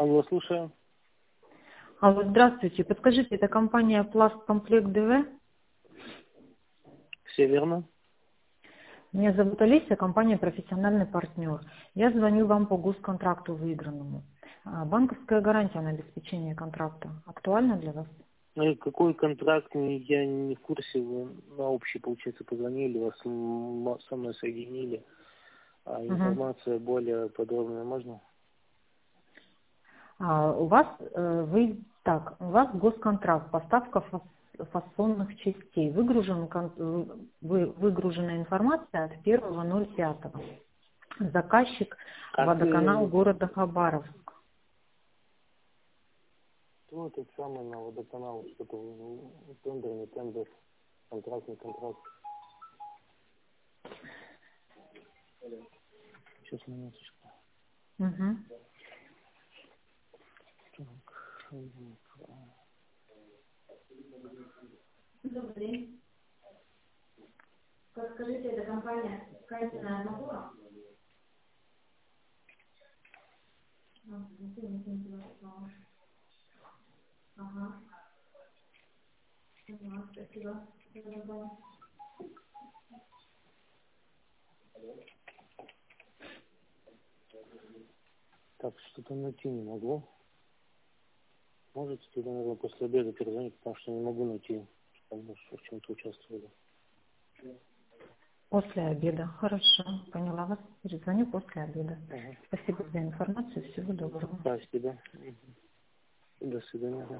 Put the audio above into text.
Алло, слушаю. Алло, здравствуйте. Подскажите, это компания Пласткомплект ДВ? Все верно? Меня зовут Олеся, компания «Профессиональный партнер». Я звоню вам по госконтракту выигранному. Банковская гарантия на обеспечение контракта актуальна для вас? Какой контракт, я не в курсе. Вы на общий, получается, позвонили, вас со мной соединили. А Мгм. информация более подробная можно? У вас у вас госконтракт, поставка фасонных частей. Выгружена информация от 1.05. Заказчик Как водоканал города Хабаровск. ну, тот самый на водоканал, что-то тендер, не тендер, контракт, не контракт. Сейчас, минуточку. Мгм. Так, Добрый день. Скажите, это компания «Катина Арматура»? Ага. Поняла, спасибо. так, что-то найти не могу. Можете тогда, наверное, после обеда перезвонить, потому что не могу найти, потому что в чем-то участвовали. После обеда. Хорошо. Поняла вас. Перезвоню после обеда. Ага. Спасибо за информацию. Всего доброго. Спасибо. До свидания.